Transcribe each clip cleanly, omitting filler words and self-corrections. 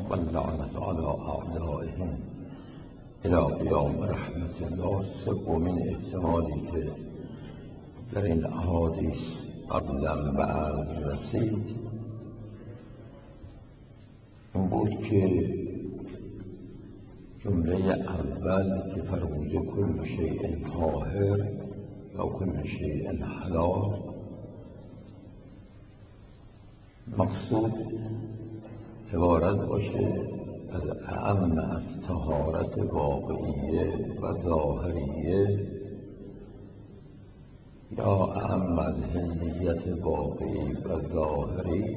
واللعنة على أعدائهم الی قیام رحمت الله. سومین احتمالی که در این احادیث قبلا به عرض رسید این بود که جمله اول که فرموده کل شیء طاهر یا کل شیء حلال، مقصود عبارت باشه از اعم از طهارت واقعیه و ظاهریه یا اعم از حلیت واقعی و ظاهری،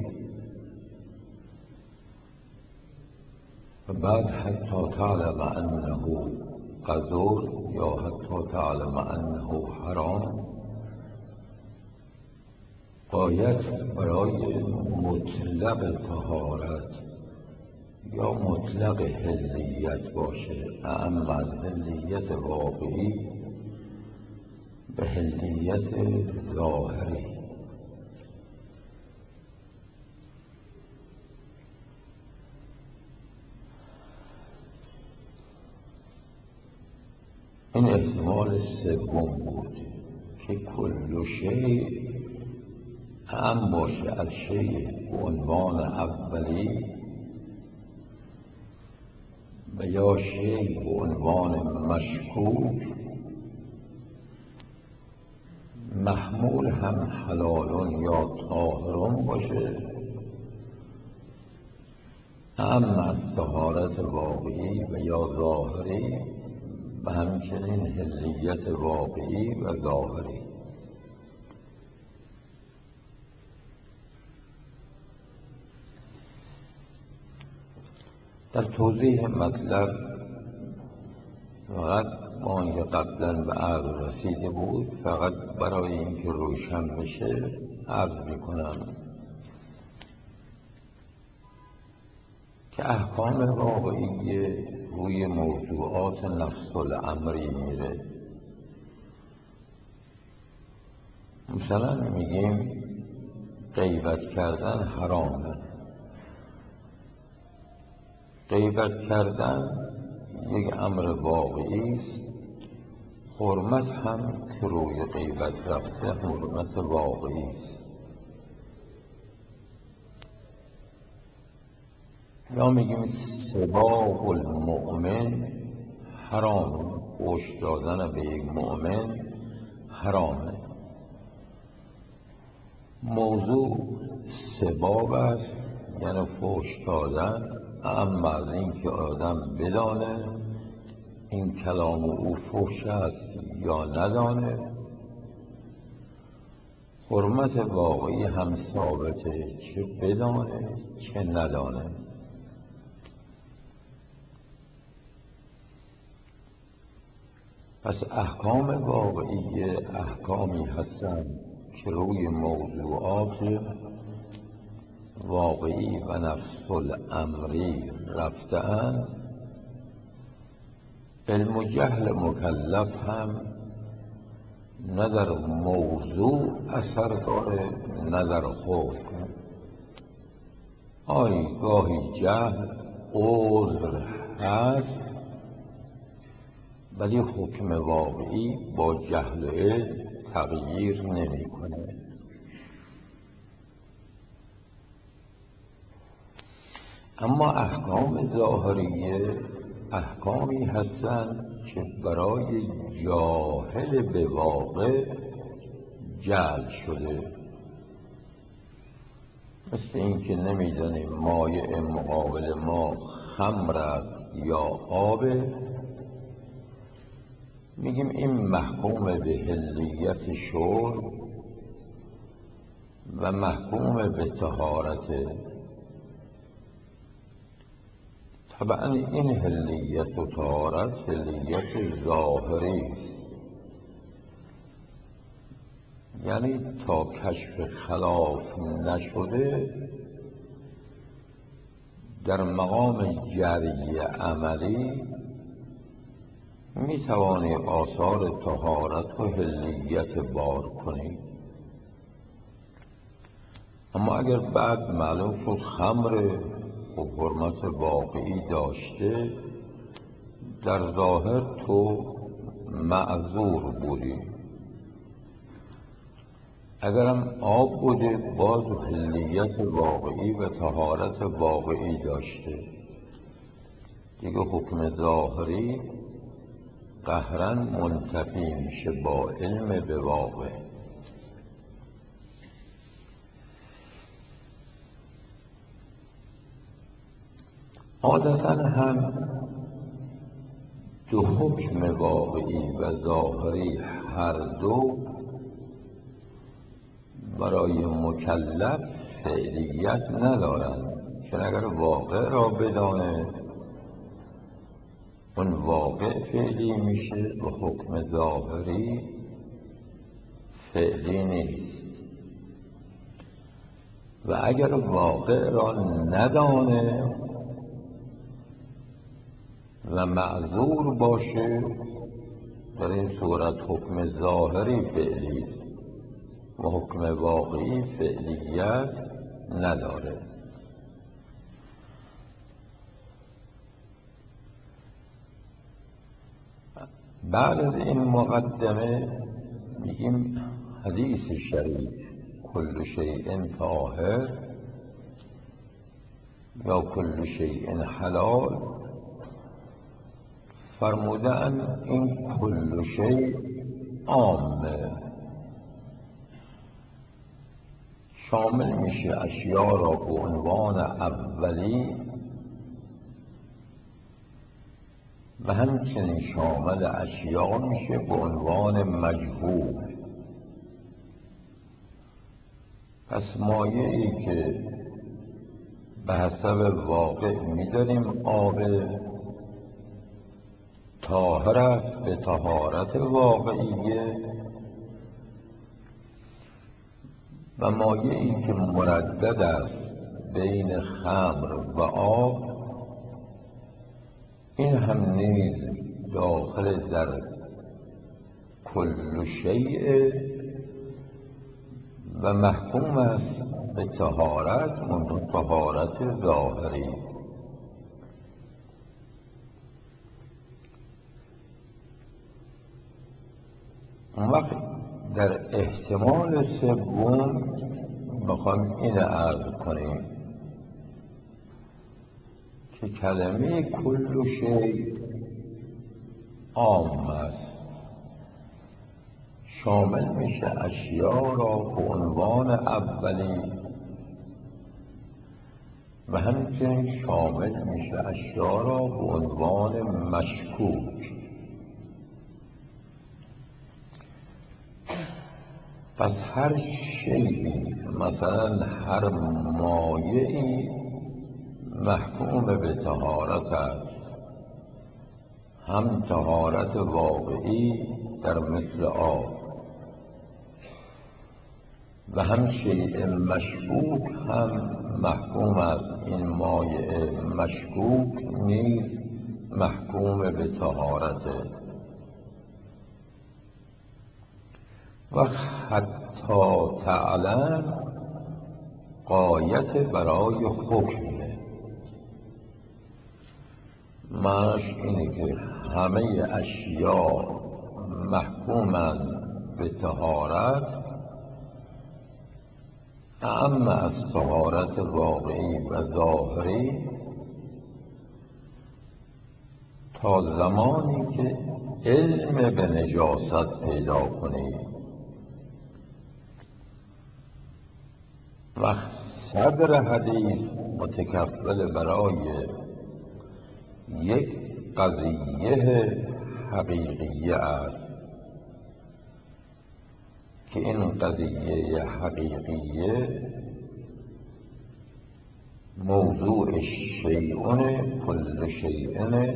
و بعد حتی تعلم انه قذر یا حتی تعلم انه حرام. باید برای مطلق طهارت یا مطلق حلیت باشه، اعم از حلیت واقعی به حلیت ظاهری. این احتمال سوم بود که کل شیء اعم باشه از شیء به عنوان اولی و یا شیء به عنوان مشکوک، محمول هم حلال یا طاهر باشه، اعم از طهارت واقعی و یا ظاهری و همچنین حلیت واقعی و ظاهری. در توضیح مطلب فقط ما آنکه قبلا به عرض رسیده بود، فقط برای اینکه روشن بشه عرض میکنم که احکام واقعی روی موضوعات نفس الامری میره. مثلا میگیم غیبت کردن حرامه. غیبت کردن یک امر واقعی است، حرمت هم که روی غیبت رفته حرمت واقعی است. یا میگیم سباب المؤمن حرام، فحش دادن به یک مؤمن حرامه. موضوع سباب است یعنی فحش دادن، اما از این که آدم بدانه این کلام او فحش است یا ندانه. حرمت واقعی هم ثابته چه بدانه چه ندانه. پس احکام واقعی احکامی هستند که روی موضوعات واقعی و نفس الامری رفته‌اند. علم و جهل مکلف هم نه در موضوع اثر داره نه در حکم. گاهی جهل عذر هست ولی حکم واقعی با جهل و علم تغییر نمی‌کنه. اما احکام ظاهریه احکامی هستند که برای جاهل به واقع جعل شده، مثل اینکه نمیدانیم مایع مقابل ما خمر است یا آبه، میگیم این محکوم به حلیت شرب و محکوم به طهارته. طبعا این حلیت و طهارت حلیت ظاهری است، یعنی تا کشف خلاف نشده در مقام جری عملی می توانی آثار طهارت و حلیت بار کنی. اما اگر بعد معلوم شد خمر خب حرمت واقعی داشته، در ظاهر تو معذور بودی. اگرم آب بوده باز حلیت واقعی و طهارت واقعی داشته، دیگه حکم ظاهری قهرن منتفی میشه با علم به واقع. عادتا هم دو حکم واقعی و ظاهری هر دو برای مکلف فعلیت ندارند، چون اگر واقع را بدانه اون واقع فعلی میشه و حکم ظاهری فعلی نیست. و اگر واقع را ندانه و معذور باشه، در این صورت حکم ظاهری فعلی است و حکم واقعی فعلیت نداره. بعد از این مقدمه میگیم حدیث شریف کل شیء طاهر یا کل شیء حلال، فرمودن این کل شیء عامه، شامل میشه اشیا را به عنوان اولی و همچنین شامل اشیا میشه به عنوان مجهول. پس مایعی که به حسب واقع میدانیم آب طاهر است به طهارت واقعیه، و مایعی که مردد است بین خمر و آب، این هم نیز داخل در کل شیء و محکوم است به طهارت، منتها طهارت ظاهری. اون وقت در احتمال سوم میخوایم این عرض کنیم که کلمه کل شیء عام است، شامل میشه اشیا را به عنوان اولی و همچنین شامل میشه اشیا را به عنوان مشکوک. پس هر شیئی، مثلا هر مایعی محکوم به طهارت است، هم طهارت واقعی در مثل آب و هم شیء مشکوک هم محکوم است، این مایع مشکوک نیز محکوم به طهارته. و حتی تعلم غایت برای حکمه، معناش اینه که همه اشیا محکومند به طهارت، اعم از طهارت واقعی و ظاهری، تا زمانی که علم به نجاست پیدا کنی. و صدر حدیث متکفل برای یک قضیه حقیقیه است که این قضیه حقیقیه موضوع شیئون کل شیئن،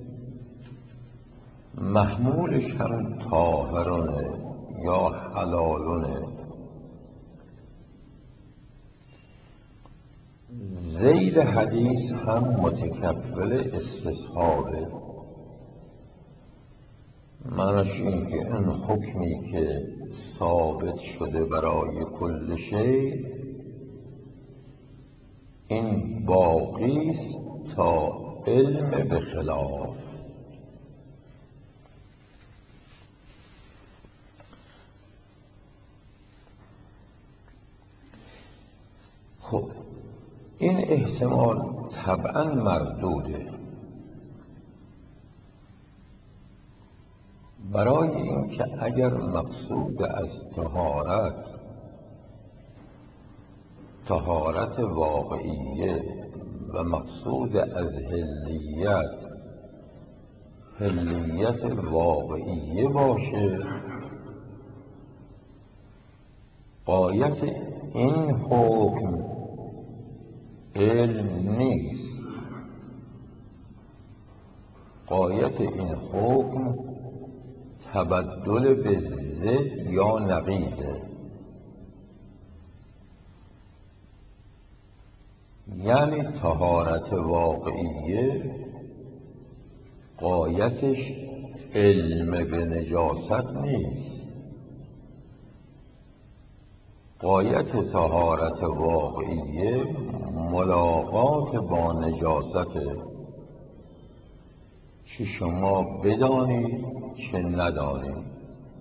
محمولش هم طاهرونه یا حلالونه. ذیل حدیث هم متکفل استصحابه، معناش این که این حکمی که ثابت شده برای کل شیء، این باقی است تا علم به خلاف. خب این احتمال طبعا مردوده. برای اینکه اگر مقصود از طهارت واقعیه و مقصود از حلیت واقعیه باشه، غایت این حکم علم نیست. غایت این حکم تبدل به ضد یا نقیضه. یعنی طهارت واقعیه غایتش علم به نجاست نیست. غایت طهارت واقعیه ملاقات با نجاسته، چه شما بدانید چه ندانید.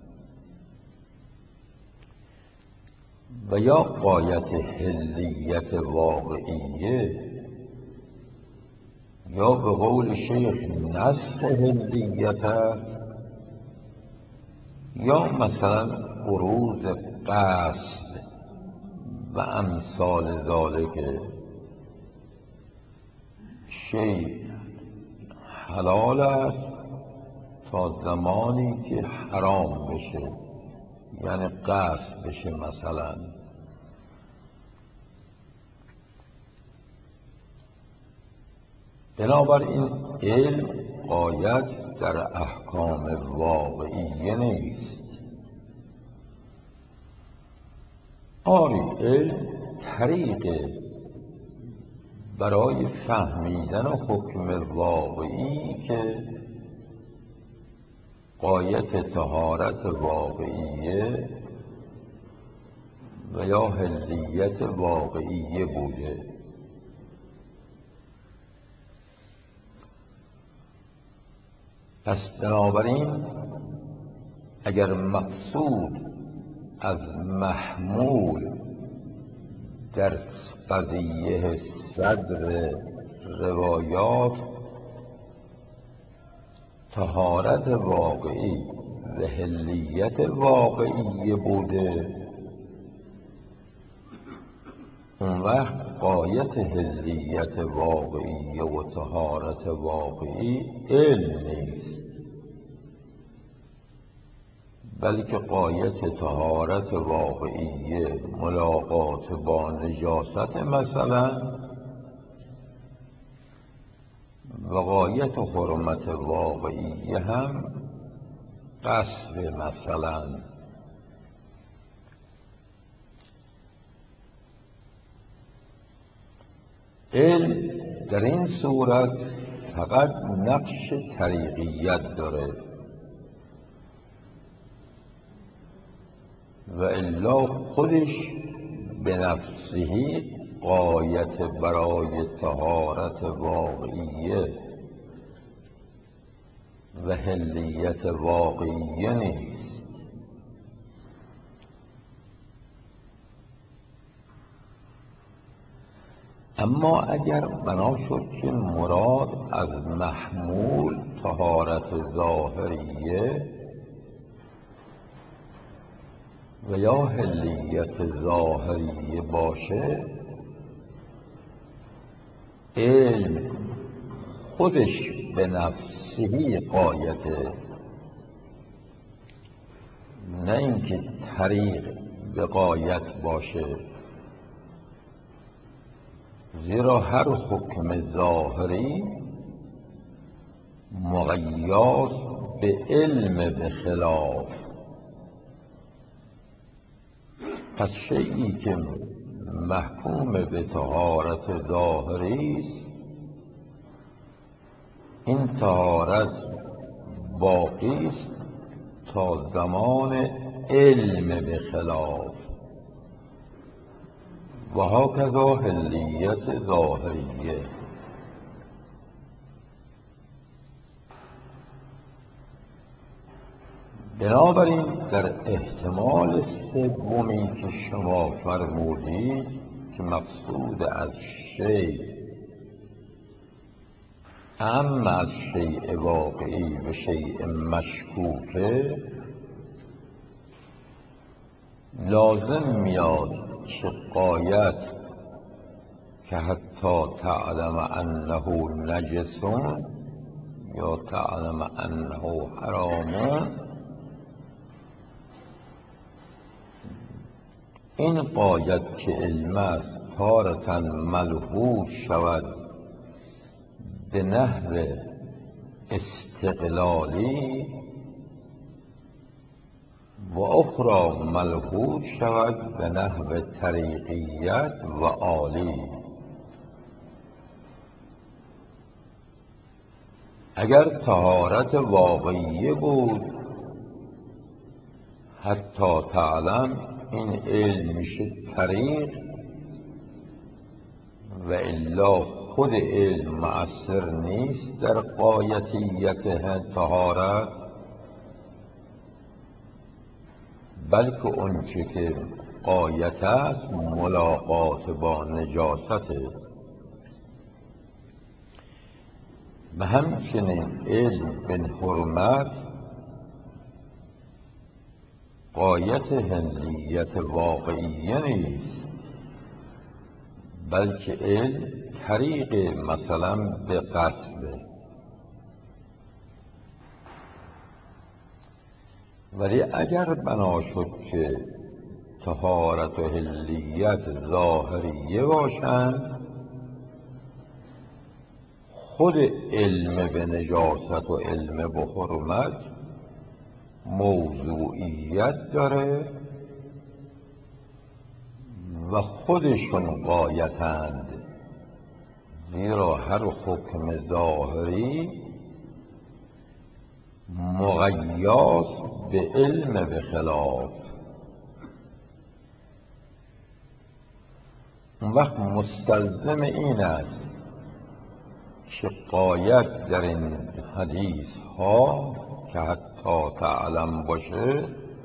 و یا غایت حلیت واقعیه، یا به قول شیخ نسخ حلیت است، یا مثلا بروز قصد و امثال ذالک. شیء حلال است تا زمانی که حرام بشه، یعنی قصد بشه مثلا. بنابراین علم غایت در احکام واقعیه نیست. آری علم طریق برای فهمیدن حکم واقعی که غایت طهارت واقعیه و یا حلیت واقعیه بوده. پس بنابراین اگر مقصود از محمول در قضیه صدر روایات طهارت واقعی و حلیت واقعی بوده، اون وقت غایت حلیت واقعی و طهارت واقعی علم نیست، بلکه غایت طهارت واقعی ملاقات با نجاست مثلا، و غایت حرمت واقعی هم قصد مثلا. علم در این صورت فقط نقش طریقیت داره و الا خودش به نفسه غایت برای طهارت واقعیه و حلیت واقعیه نیست. اما اگر بنا شد که مراد از محمول طهارت ظاهریه و یا حلیت ظاهریه باشه، علم خودش به نفسه غایته، نه اینکه طریق به غایت باشه. زیرا هر حکم ظاهری مقیاس به علم به خلاف. پس شیئی که محکوم به طهارت ظاهری است، این طهارت باقی است تا زمان علم به خلاف. و هاکذا حلیت ظاهریه. بنابراین در احتمال سومی که شما فرمودید که مقصود از شیء اعم از شیء واقعی و شیء مشکوکه، لازم میاد که غایت که حتی تعلم انه نجس یا تعلم انه حرام، این غایت که علم است تارة ملحوظ شود به نحو استقلالی و اخرى ملحوظ شود به نحو طریقیت و عالی. اگر طهارت واقعی بود حتی تعلم، این علم میشه طریق و الا خود علم مؤثر نیست در غایتیت طهارت، بلکه اونچه که غایت است ملاقات با نجاسته. و همچنین علم به حرمت غایت حلیت واقعیه نیست، بلکه علم طریق مثلا به قصده. ولی اگر بنا شد که طهارت و حلیت ظاهریه باشند، خود علم به نجاست و علم به حرمت موضوعیت داره و خودشون غایتند، زیرا هر حکم ظاهری مقیاس به علم به خلاف. اون وقت مستلزم این است که غایت در این حدیث ها که حتی تعلم باشه،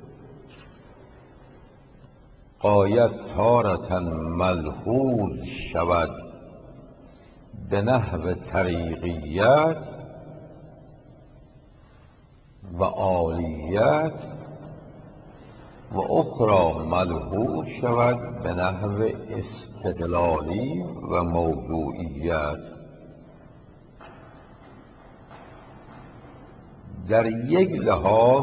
غایت تارة ملحوظ شود به نحو طریقیت و عالیت و اخرى ملحوظ شود به نحو استقلالی و موضوعیت. در یک لحاظ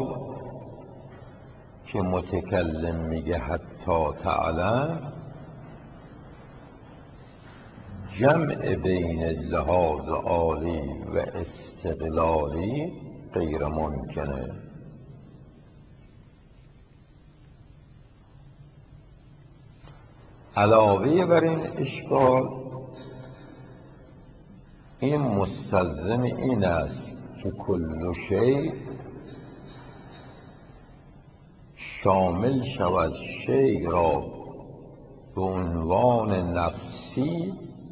که متکلم میگه حتی تعلم، جمع بین لحاظ عالی و استقلالی غیر ممکنه. علاوه بر این اشکال، این مستلزم این است که کل شیء شامل شود شیء را به عنوان نفسی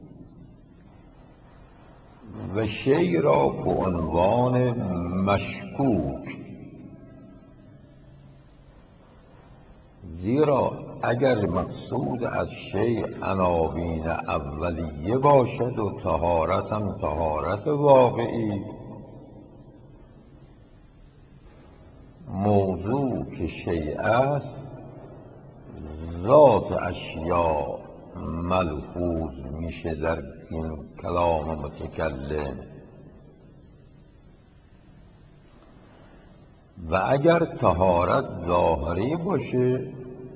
و شیء را به عنوان مشکوک. زیرا اگر مقصود از شیء عناوین اولیه باشد و طهارت هم طهارت واقعی، موضوع که شیء است ذات اشیاء ملحوظ میشه در این کلام متکلم. و اگر طهارت ظاهری باشه،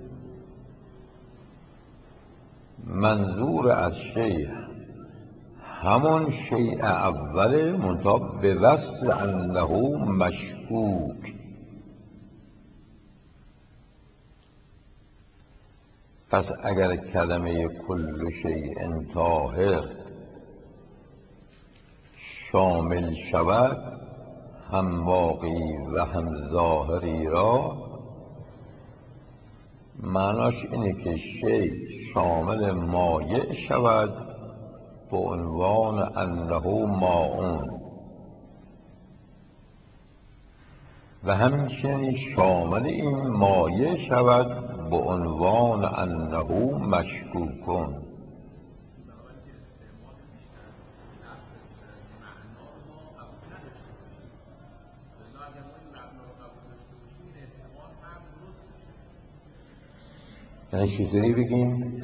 منظور از شیء همون شیء اوله منتها به وصف انه مشکوک. پس اگر کلمه کل شیء طاهر شامل شود هم واقعی و هم ظاهری را، معناش اینه که شی شامل مایع شود به عنوان انه ماءون و همچنین شامل این مایع شود به عنوان انه مشکوکون. یعنی چطوری بگیم؟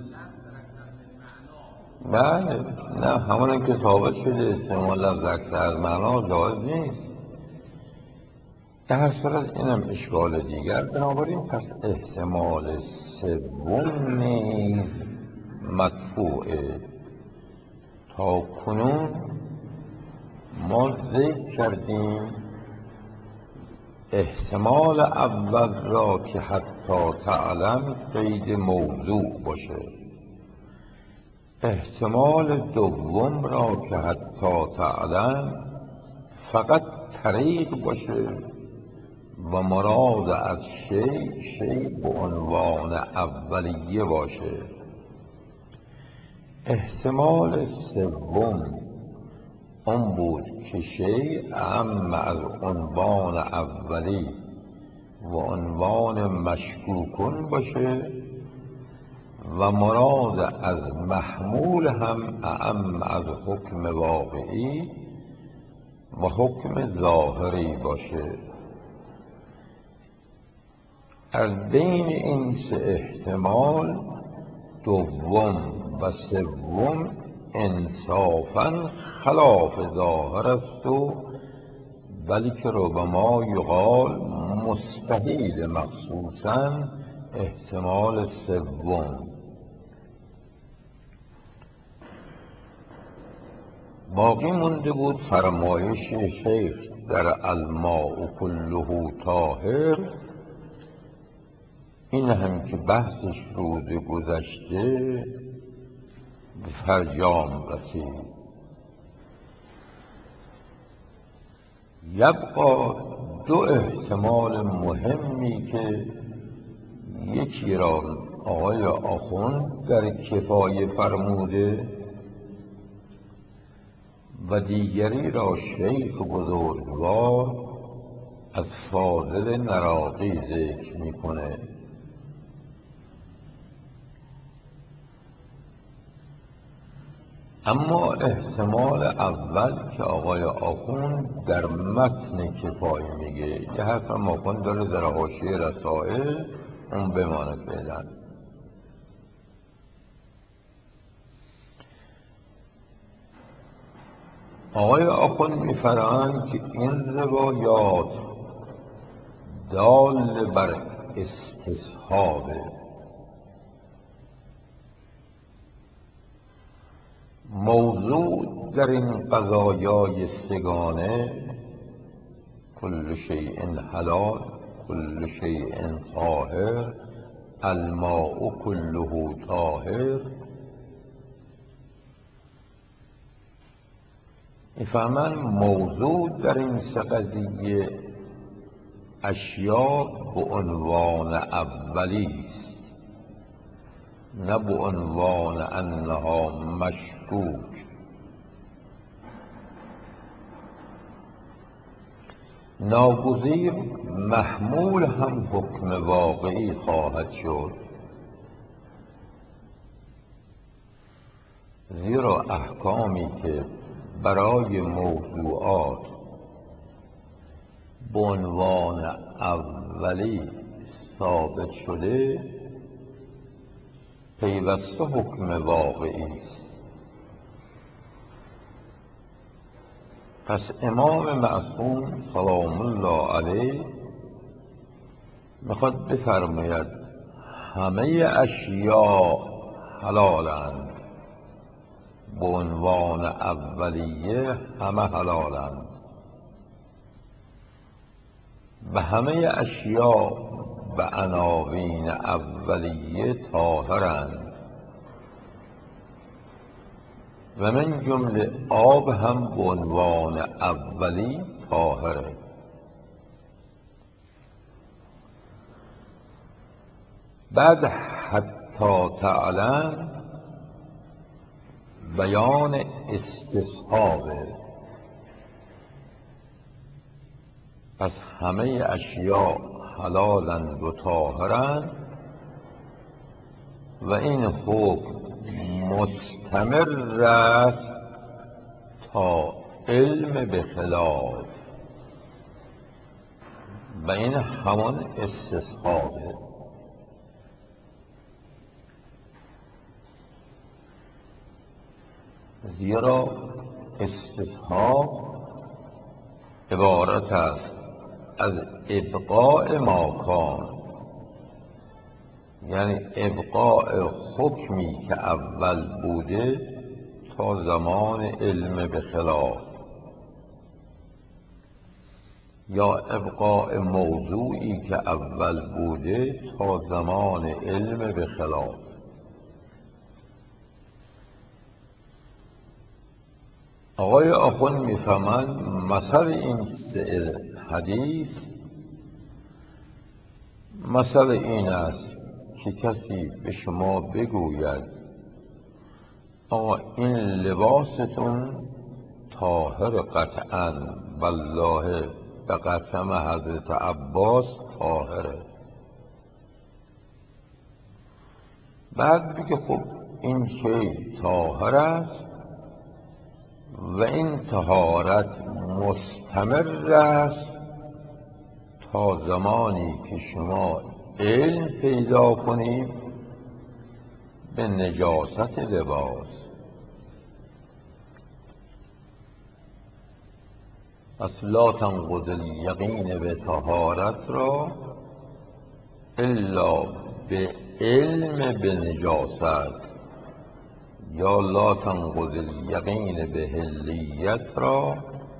بله، نه همون که ثابت شده استعمال لفظ اکثر از معنا جایز نیست. در هر صورت اینم اشکال دیگر. بنابراین پس احتمال سوم نیز مدفوعه. تا کنون ما ذکر کردیم احتمال اول را که حتی تعلم قید موضوع باشه، احتمال دوم را که حتی تعلم فقط طریق باشه و مراد از شی به عنوان اولیه باشه. احتمال سوم اون بود که شی اعم از عنوان اولی و عنوان مشکوکون باشه و مراد از محمول هم اعم از حکم واقعی و حکم ظاهری باشه. از بین این سه احتمال دوم و سوم انصافاً خلاف ظاهر است و بلکه ربما یقال مستحیل مخصوصاً احتمال سوم. باقی مونده بود فرمایش شیخ در الماء کله طاهر. این هم که بحثش روز گذشته به فرجام رسید. یبقا دو احتمال مهمی که یکی را آقای آخوند در کفایه فرموده و دیگری را شیخ بزرگوار از فاضل نراقی ذکر میکنه. اما احتمال اول که آقای آخوند در متن کفایه میگه، یه حرف هم آخوند داره در حاشیه رسائل، اون بمانه فعلا. آقای آخوند میفرمایند که این روایات دال بر استصحابه، موضوع در این قضایای سگانه کل شیء حلال کل شیء طاهر الماء کله طاهر، میفهمن موضوع در این سه قضیه اشیاء به عنوان اولی است، نه به عنوان انها مشکوک. ناگزیر محمول هم حکم واقعی خواهد شد، زیرا احکامی که برای موضوعات به عنوان اولی ثابت شده پیوسته حکم واقعی است. پس امام معصوم سلام الله علیه میخواد بفرماید همه اشیاء حلالند، به عنوان اولیه همه حلالند و همه اشیاء به عناوین اولیه طاهرند و من جمله آب هم به عنوان اولی طاهره. بعد حتی تعلم بیان استصحابه. پس همه اشیاء حلالند و طاهرند و این حکم مستمر است تا علم به خلاف، و این همان استصحابه. زیرا استصحاب عبارت است از ابقاء ماکان، یعنی ابقاء حکمی که اول بوده تا زمان علم به خلاف، یا ابقاء موضوعی که اول بوده تا زمان علم به خلاف. آقای آخوند میفهمند مثل این سه حدیث مثل این است که کسی به شما بگوید آقا این لباستون طاهر قطعاً، والله به قسم حضرت عباس طاهره. بعد بگه خب این شی طاهر است و این طهارت مستمر است تا زمانی که شما علم پیدا کنید به نجاست لباس. پس لا تنقض الیقین به طهارت را الا به علم به نجاست، یا لا تنقض الیقین به حلیت را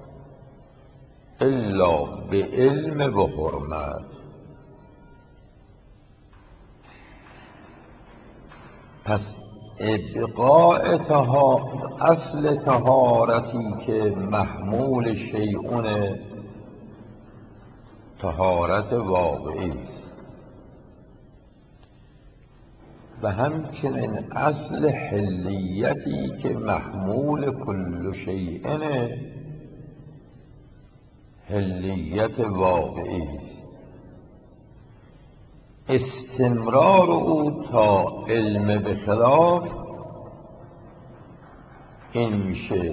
الا به علم به حرمت. پس ابقاء اصل طهارتی که محمول شیئون طهارت واقعی است، و همچنین اصل حلیتی که محمول کل شیئن حلیت واقعی است. استمرار او تا علم به خلاف این میشه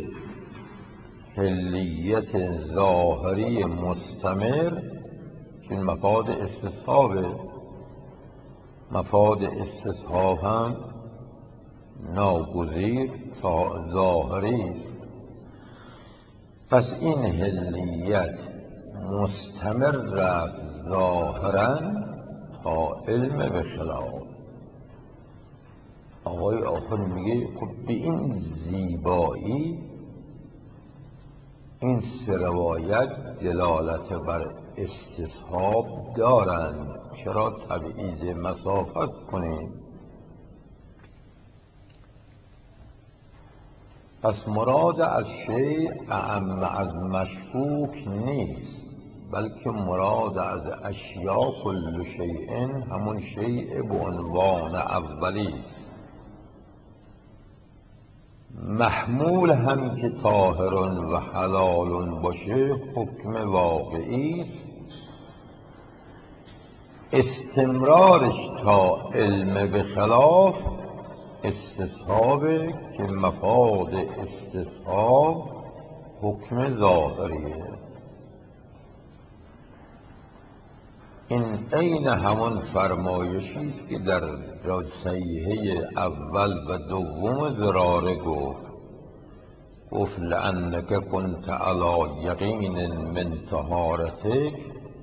حلیت ظاهری مستمر که مفاد استصحابه. مفاد استصحاب هم ناگزیر تا ظاهری است. پس این حلیت مستمر است ظاهراً تا علم به خلاف. آقای آخر میگه خب به این زیبایی این سه روایت دلالت بر استصحاب دارند، چرا تبعید مسافت کنیم؟ پس مراد از شیء اعم از مشکوک نیست، بلکه مراد از اشیاء کل شیء همون شیء به عنوان اولی است. محمول هم که طاهر و حلال باشه حکم واقعی است. استمرارش تا علم به خلاف استصحاب که مفاد استصحاب حکم ظاهریه. این عین همان فرمایشی است که در صحیحه اول و دوم زراره گفت لأنک کنت علی یقین من طهارتک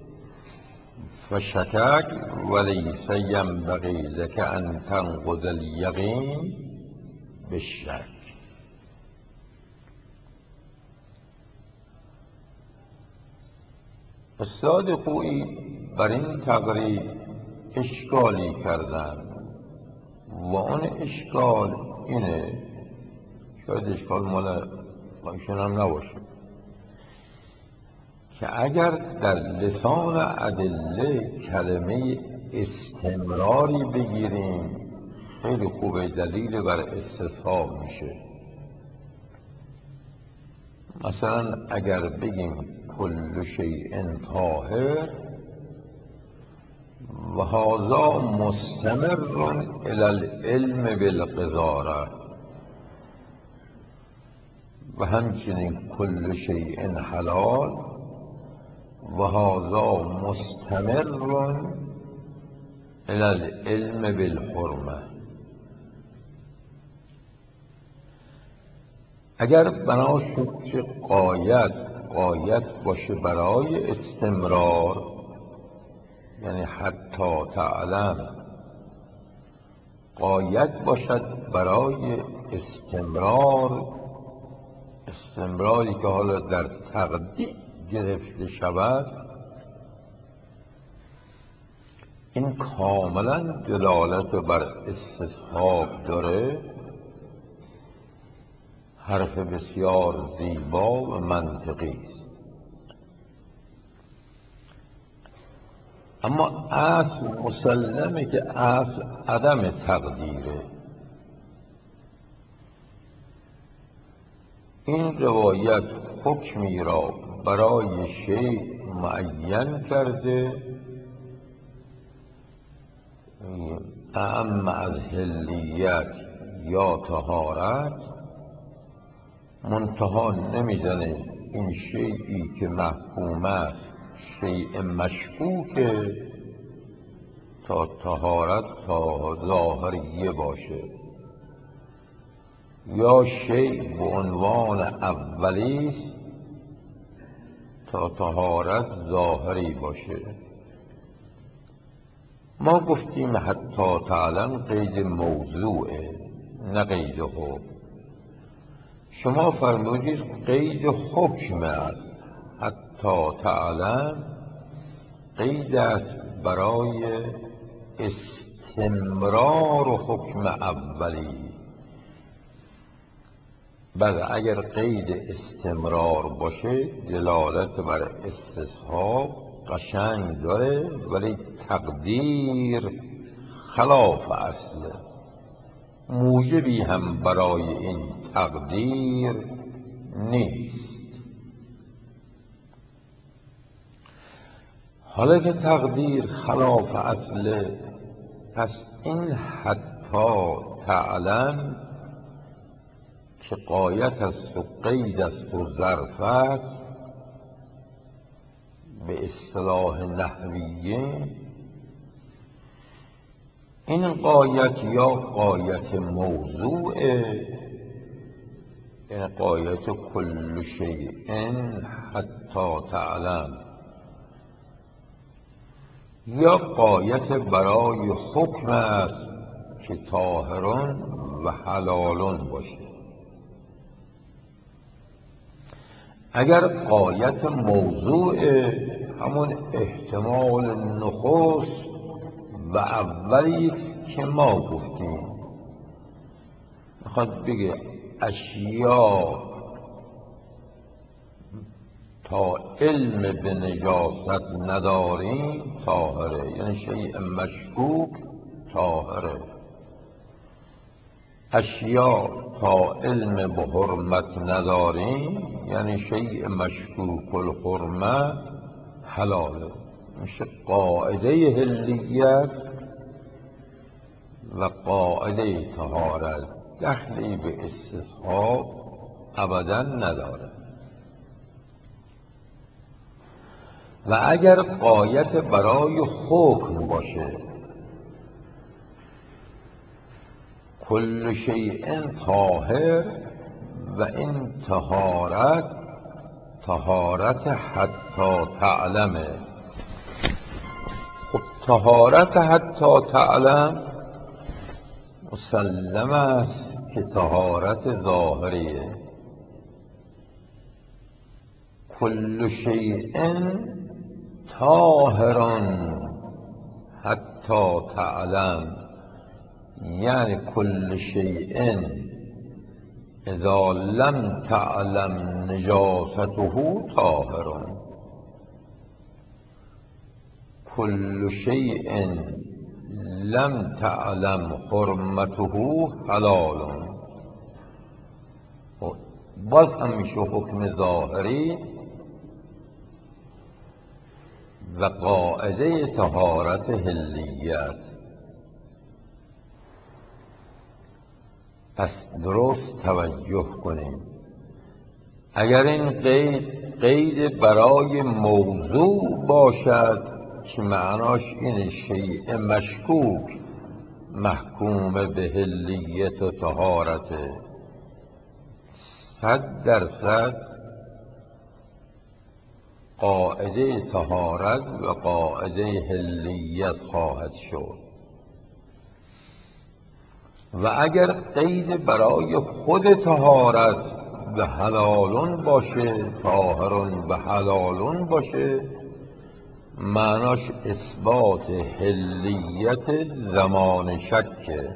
فشکک ولیس ینبغی لک ان تنقض الیقین بالشک. استاد خویی بر این تقریب اشکالی کردن و اون اشکال اینه، شاید اشکال مال ایشون هم نباشه، که اگر در لسان ادله کلمه استمراری بگیریم خیلی خوبه، دلیل بر استصحاب میشه. مثلا اگر بگیم کل شیء طاهر و هذا مستمر الی العلم بالقذاره، و همچنین کل شیء حلال و هذا مستمر الی العلم بالحرمه. اگر بنا شد که قایت باشه برای استمرار، یعنی حتی تعلم قایت باشد برای استمراری که حالا در تقدیر گرفته شود، این کاملا دلالت بر استصحاب داره. حرف بسیار زیبا و منطقی است. اما اصل مسلمه که اصل عدم تقدیره. این روایت حکمی را برای شیء معین کرده، اما از حلیت یا طهارت، منتها نمیدانه این شیئی که محکوم است شیء مشکوکه تا طهارت تا ظاهریه باشه، یا شیء به عنوان اولی است تا طهارت ظاهری باشه. ما گفتیم حتی تعلم قید موضوعه نه قید حکم. شما فرمودید قید حکم است. حتی تعلم قید است برای استمرار حکم اولی. بله، اگر قید استمرار باشه دلالت بر استصحاب قشنگ داره، ولی تقدیر خلاف اصله، موجبی هم برای این تقدیر نیست. حالا که تقدیر خلاف اصله، پس این حتی تعلم که غایت است و قید است و ظرف است، به اصطلاح نحویه این غایت یا غایت موضوعه، یعنی غایت کل شیء حتی تعلم، یا غایت برای حکم است که طاهرون و حلالون باشه. اگر غایت موضوع همون احتمال نخست و اولی است که ما گفتیم، میخواد بگه اشیا تا علم به نجاست نداریم طاهره، یعنی شیء مشکوک طاهره. اشیا تا علم به حرمت نداریم، یعنی شیء مشکوک الحرمه حلاله. میشه قاعده حلیت و قاعده طهارت دخلی به استصحاب ابدا نداره. و اگر غایت برای حکم باشه، کل شیء طاهر، و این طهارت حتی تعلمه. خب طهارت حتی تعلم مسلم است که طهارت ظاهریه. کل شیء طاهر حتی تعلم، یعنی کل شیء اذا لم تعلم نجاسته طاهر. کل شیء لم تعلم حرمته حلال. باز هم میشه حکم ظاهری و قاعده طهارت حلیت. پس درست توجه کنیم، اگر این قید برای موضوع باشد که معناش این شیء مشکوک محکوم به حلیت و طهارته، 100% قاعده طهارت و قاعده حلیت خواهد شد. و اگر قید برای خود طهارت و حلالون باشه، طاهرون و حلالون باشه، معناش اثبات حلیت زمان شکه،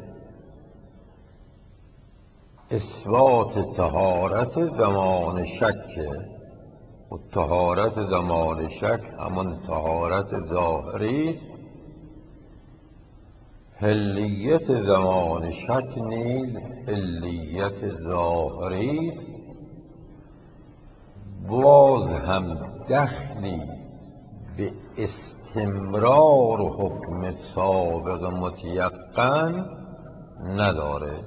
اثبات طهارت زمان شکه. و طهارت زمان شک همان طهارت ظاهری، حلیت زمان شک نیز حلیت ظاهری. باز هم دخلی به استمرار حکم سابق متیقن نداره،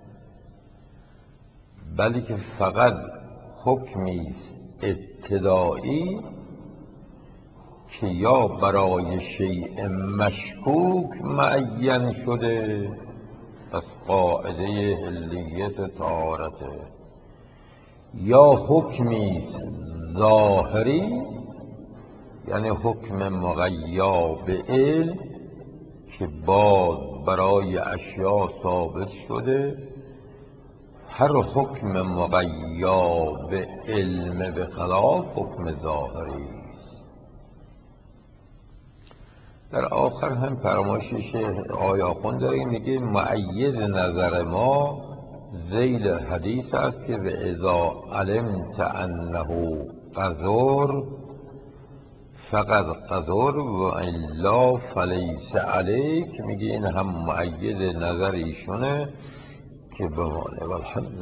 بلکه فقط حکمی است ابتدایی که یا برای شیء مشکوک معین شده، پس قاعده حلیت طهارته، یا حکمی است ظاهری یعنی حکم مغیا به علم که باز برای اشیاء ثابت شده. هر حکم مغیا به علم به خلاف حکم ظاهری است. در آخر هم فرمایشش آقای آخوند داره، میگه مؤید نظر ما ذیل حدیث است که و اذا علمت انه قذر فقط قذر و الا فلیس علیک. میگه این هم مؤید نظر ایشونه که بمانه. والحمد